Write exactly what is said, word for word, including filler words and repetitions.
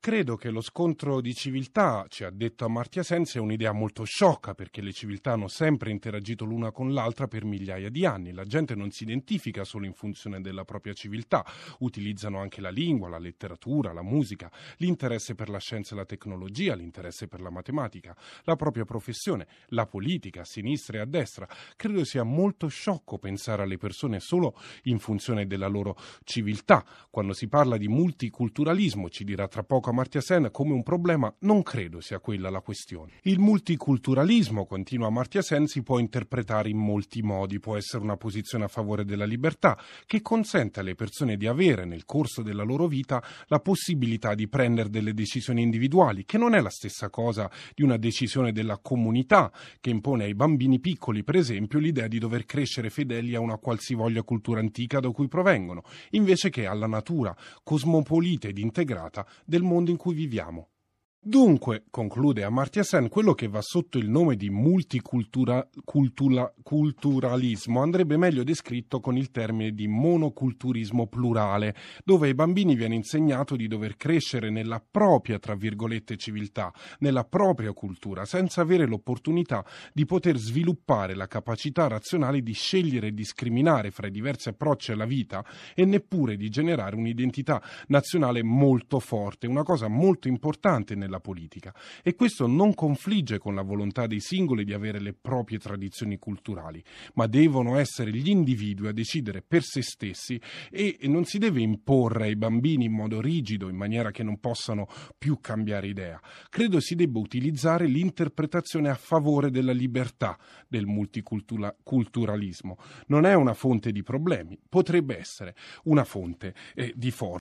Credo che lo scontro di civiltà, ci ha detto Amartya Sen, sia un'idea molto sciocca, perché le civiltà hanno sempre interagito l'una con l'altra per migliaia di anni. La gente non si identifica solo in funzione della propria civiltà, utilizzano anche la lingua, la letteratura, la musica, l'interesse per la scienza e la tecnologia, l'interesse per la matematica, la propria professione, la politica, a sinistra e a destra. Credo sia molto sciocco pensare alle persone solo in funzione della loro civiltà. Quando si parla di multiculturalismo, ci dirà tra poco Amartya Sen, come un problema, non credo sia quella la questione. Il multiculturalismo, continua Amartya Sen, si può interpretare in molti modi. Può essere una posizione a favore della libertà, che consente alle persone di avere nel corso della loro vita la possibilità di prendere delle decisioni individuali, che non è la stessa cosa di una decisione della comunità, che impone ai bambini piccoli, per esempio, l'idea di dover crescere fedeli a una qualsivoglia cultura antica da cui provengono, invece che alla natura cosmopolita ed integrata del mondo in cui viviamo. Dunque, conclude Amartya Sen, quello che va sotto il nome di multiculturalismo andrebbe meglio descritto con il termine di monoculturismo plurale, dove ai bambini viene insegnato di dover crescere nella propria, tra virgolette, civiltà, nella propria cultura, senza avere l'opportunità di poter sviluppare la capacità razionale di scegliere e discriminare fra i diversi approcci alla vita e neppure di generare un'identità nazionale molto forte, una cosa molto importante nella politica, e questo non confligge con la volontà dei singoli di avere le proprie tradizioni culturali, ma devono essere gli individui a decidere per se stessi e non si deve imporre ai bambini in modo rigido, in maniera che non possano più cambiare idea. Credo si debba utilizzare l'interpretazione a favore della libertà del multiculturalismo. Non è una fonte di problemi, potrebbe essere una fonte eh, di forza.